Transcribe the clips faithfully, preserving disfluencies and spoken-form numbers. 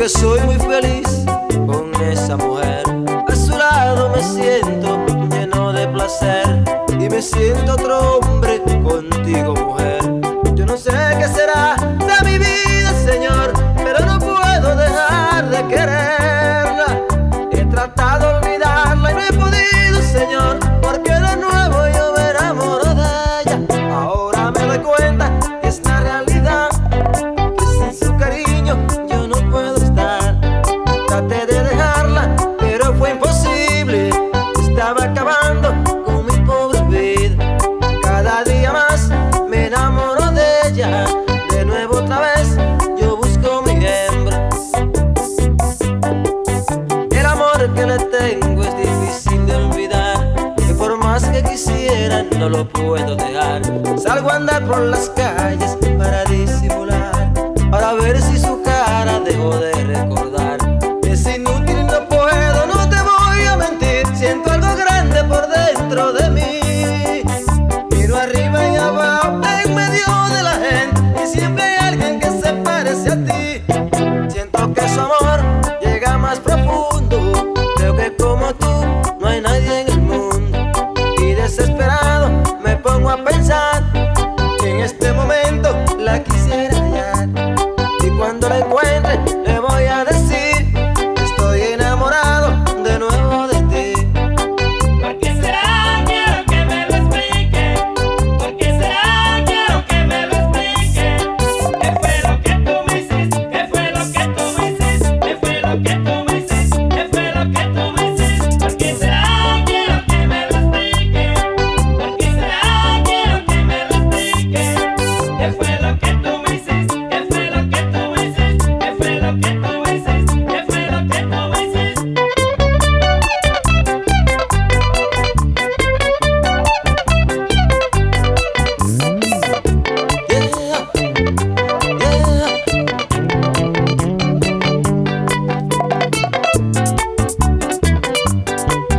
que soy muy feliz con esa mujer. A su lado me siento lleno de placer y me siento otro hombre contigo, mujer. Yo no sé qué será de mi vida, Señor, pero no puedo dejar de quererla. He tratado de olvidarla y no he podido, Señor, porque de nuevo yo me enamoro de ella. Ahora me doy cuenta que es la realidad, que sin su cariño yo no puedo estar. Traté de dejarla, pero fue imposible. Estaba acabando con mi pobre vida. Cada día más me enamoro de ella. De nuevo otra vez yo busco mi hembra. El amor que le tengo es difícil de olvidar, que por más que quisiera no lo puedo dejar. Salgo a andar por las calles para disimular, para ver si su cara dejo de recordar. Es inútil y no puedo, no te voy a mentir. Siento algo grande por dentro de mí. Miro arriba y abajo en medio de la gente y siempre hay alguien que se parece a ti. Siento que su amor llega más profundo. Creo que como tú no hay nadie en el mundo. Y desesperado me pongo a pensar que en este momento la quisiera hallar. Y cuando la encuentre le voy a decir: estoy enamorado de nuevo de ti. ¿Por qué será? Quiero que me lo explique. ¿Por qué será? Quiero que me lo explique. ¿Qué fue lo que tú me hiciste? ¿Qué fue lo que tú me hiciste? ¿Qué fue lo que tú me hiciste? ¿Qué fue lo que tú me hiciste? ¿Por qué será? Quiero que me lo explique. ¿Por qué será? Quiero que me lo explique. ¿Qué fue lo que tú me hiciste? ¿Qué fue lo que tú me hiciste? ¿Qué fue lo que tú me hiciste? ¿Qué fue lo que tú me hiciste?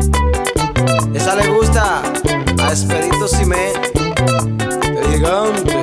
Esa le gusta a Esperito Simé, el gigante.